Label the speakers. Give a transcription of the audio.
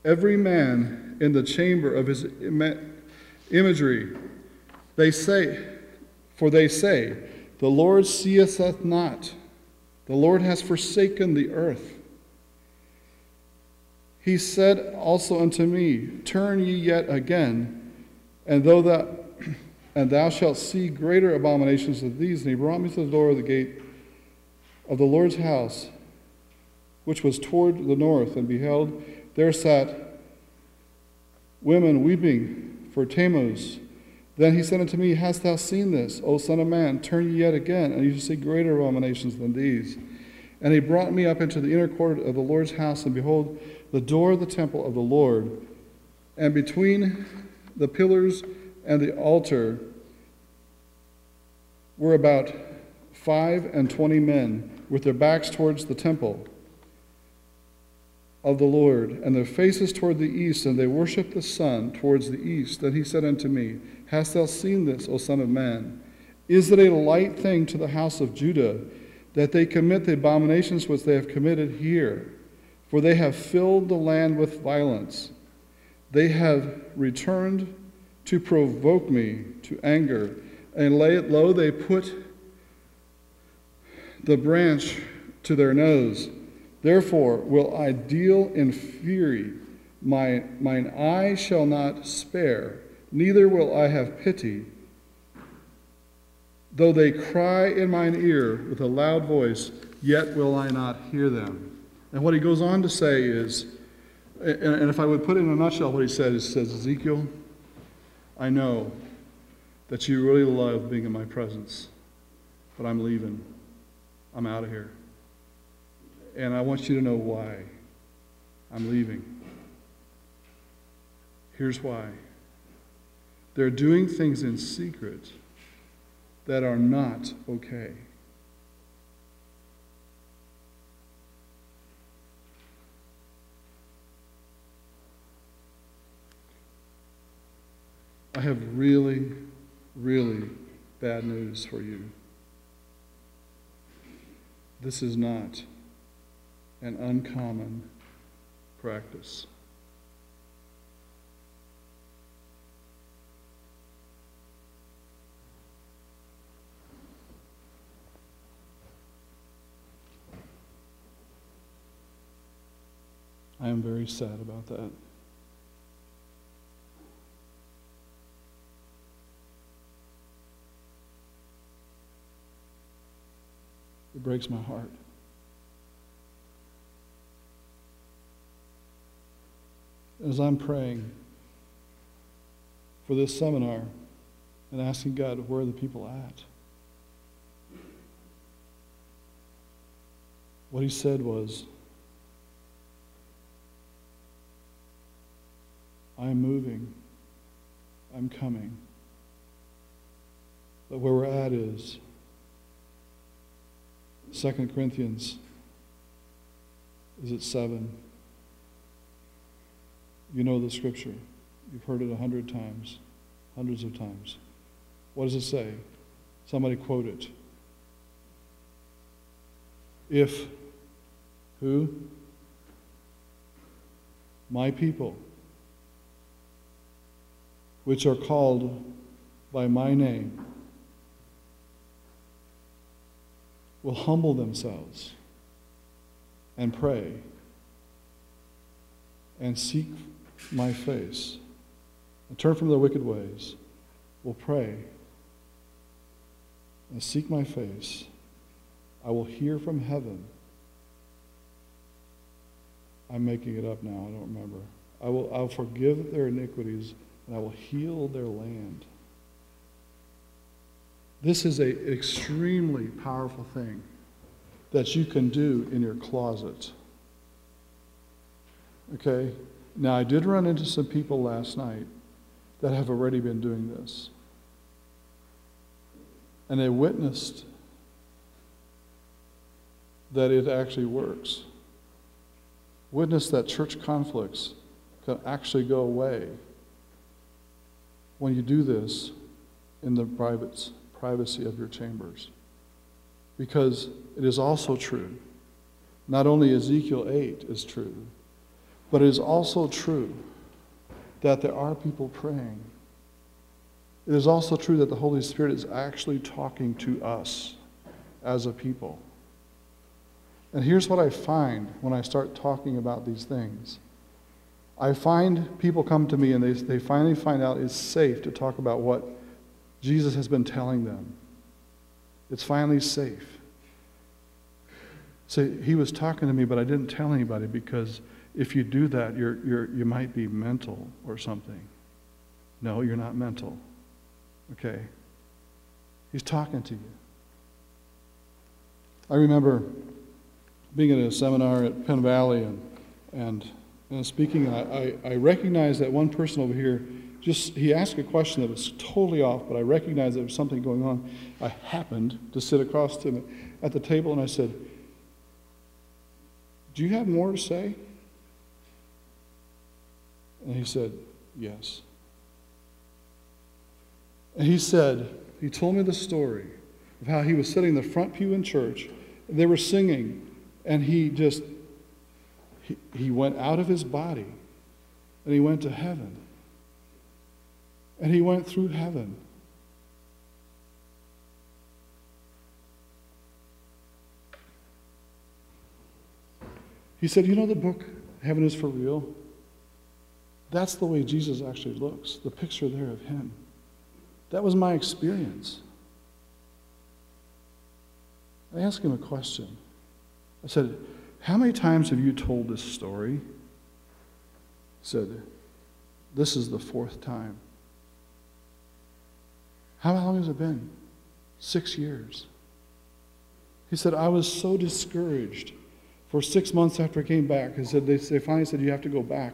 Speaker 1: every man in the chamber of his imagery. They say, the Lord seeth not. The Lord has forsaken the earth. He said also unto me, turn ye yet again, and thou shalt see greater abominations than these. And he brought me to the door of the gate of the Lord's house, which was toward the north, and beheld, there sat women weeping for Tammuz. Then he said unto me, hast thou seen this, O son of man? Turn ye yet again, and you shall see greater abominations than these. And he brought me up into the inner court of the Lord's house, and behold, the door of the temple of the Lord, and between the pillars and the altar were about 25 men, with their backs towards the temple of the Lord, and their faces toward the east, and they worshipped the sun towards the east. Then he said unto me, hast thou seen this, O son of man? Is it a light thing to the house of Judah, that they commit the abominations which they have committed here? For they have filled the land with violence. They have returned to provoke me to anger, and lo, they put the branch to their nose. Therefore will I deal in fury. Mine eye shall not spare, neither will I have pity. Though they cry in mine ear with a loud voice, yet will I not hear them. And what he goes on to say is, and if I would put it in a nutshell, what he says, Ezekiel, I know that you really love being in my presence, but I'm leaving. I'm out of here. And I want you to know why I'm leaving. Here's why. They're doing things in secret that are not okay. I have really, really bad news for you. This is not an uncommon practice. I am very sad about that. It breaks my heart. As I'm praying for this seminar and asking God, where are the people at? What he said was, I'm moving, I'm coming. But where we're at is 2 Corinthians, is it 7? You know the scripture. You've heard it 100 times, hundreds of times. What does it say? Somebody quote it. If, who? My people, which are called by my name, will humble themselves and pray and seek my face and turn from their wicked ways, will pray and seek my face, I will hear from heaven. I'm making it up now, I don't remember. I'll forgive their iniquities and I will heal their land. This is an extremely powerful thing that you can do in your closet. Okay? Now, I did run into some people last night that have already been doing this. And they witnessed that it actually works. Witnessed that church conflicts can actually go away when you do this in the privacy of your chambers. Because it is also true. Not only Ezekiel 8 is true, But it is also true that there are people praying. It is also true that the Holy Spirit is actually talking to us as a people. And here's what I find when I start talking about these things. I find people come to me and they finally find out it's safe to talk about what Jesus has been telling them. It's finally safe. Say, he was talking to me, but I didn't tell anybody because if you do that, you might be mental or something. No, you're not mental. Okay? He's talking to you. I remember being at a seminar at Penn Valley and speaking, I recognized that one person over here, he asked a question that was totally off, but I recognized there was something going on. I happened to sit across to him at the table, and I said, "Do you have more to say?" And he said, "Yes." And he told me the story of how he was sitting in the front pew in church, and they were singing, and he went out of his body, and he went to heaven. And he went through heaven. He said, "You know the book, Heaven is for Real? That's the way Jesus actually looks, the picture there of him. That was my experience." I asked him a question. I said, "How many times have you told this story?" He said, "This is the 4th time." "How long has it been?" 6 years. He said, "I was so discouraged for 6 months after I came back." He said, they finally said, "You have to go back